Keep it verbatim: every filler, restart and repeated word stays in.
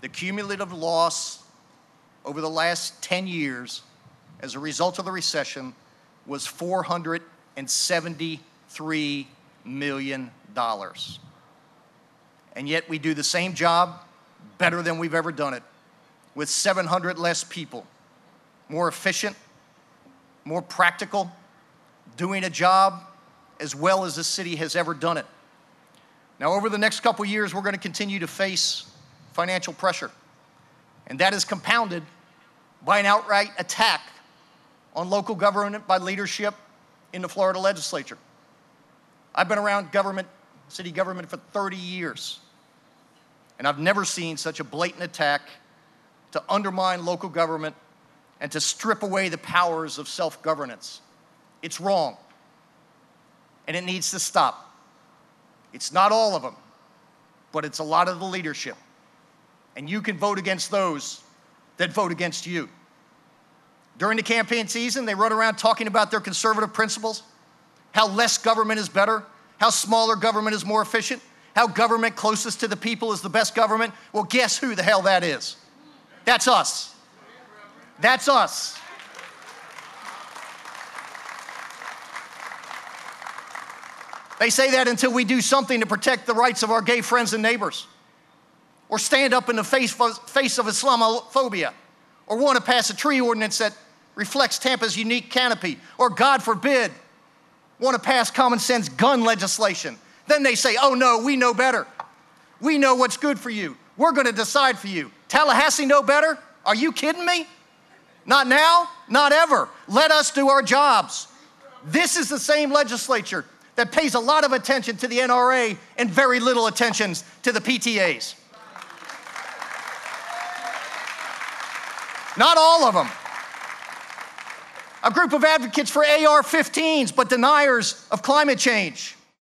the cumulative loss over the last ten years as a result of the recession was four hundred seventy-three million dollars. And yet we do the same job better than we've ever done it, with seven hundred less people, more efficient, more practical, doing a job as well as the city has ever done it. Now, over the next couple years, we're going to continue to face financial pressure, and that is compounded by an outright attack on local government by leadership in the Florida legislature. I've been around government, city government for thirty years, and I've never seen such a blatant attack to undermine local government and to strip away the powers of self-governance. It's wrong, and it needs to stop. It's not all of them, but it's a lot of the leadership. And you can vote against those that vote against you. During the campaign season, they run around talking about their conservative principles, how less government is better, how smaller government is more efficient, how government closest to the people is the best government. Well, guess who the hell that is? That's us. That's us. They say that until we do something to protect the rights of our gay friends and neighbors, or stand up in the face, face of Islamophobia, or want to pass a tree ordinance that reflects Tampa's unique canopy, or God forbid, want to pass common sense gun legislation. Then they say, oh no, we know better. We know what's good for you. We're going to decide for you. Tallahassee know better? Are you kidding me? Not now, not ever. Let us do our jobs. This is the same legislature that pays a lot of attention to the N R A and very little attention to the P T As. Not all of them. A group of advocates for A R fifteens, but deniers of climate change.